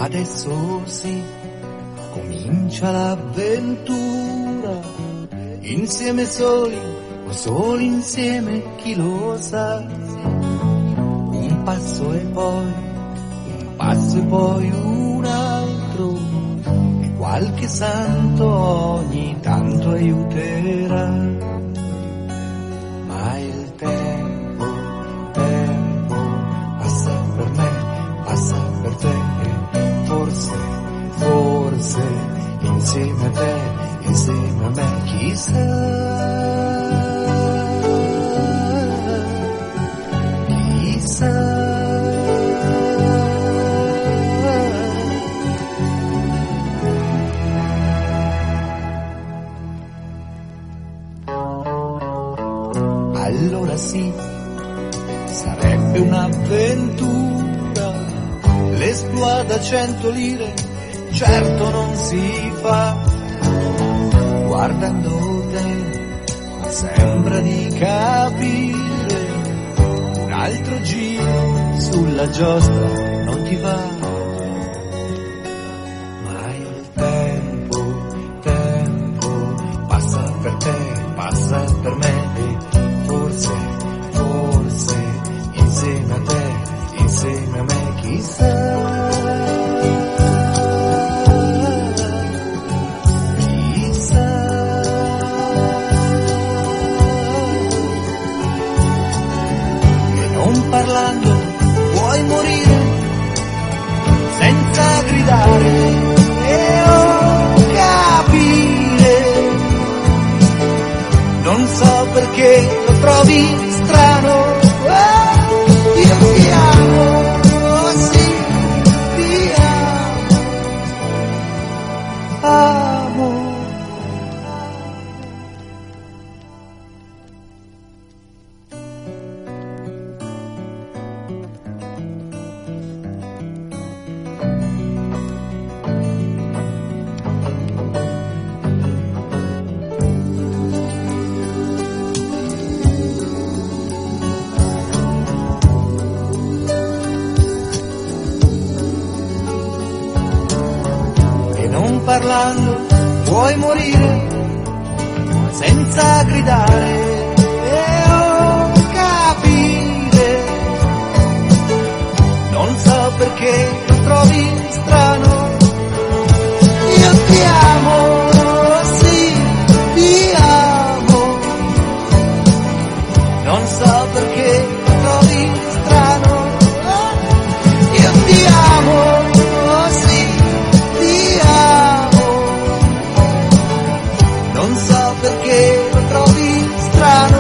Adesso sì, comincia l'avventura, insieme soli o soli insieme, chi lo sa. Un passo e poi un altro, e qualche santo ogni tanto aiuterà. Ma il tempo passa per me, passa per te, forse insieme a te, insieme a me, chissà. Allora sì, sarebbe un'avventura, l'esploit da 100 lire, certo non si fa. Guardando te sembra di capire, un altro giro sulla giostra non ti va. Ma il tempo passa per te, passa per me, forse insieme a te, insieme a me, chissà. Parlando puoi morire senza gridare e capire. Non so perché lo trovi strano, io ti amo, sì, ti amo. Parlando puoi morire senza gridare e capire. Non so perché lo trovi strano, io ti amo, sì, ti amo. Non so perché lo trovi strano, io ti amo. Perché lo trovi strano.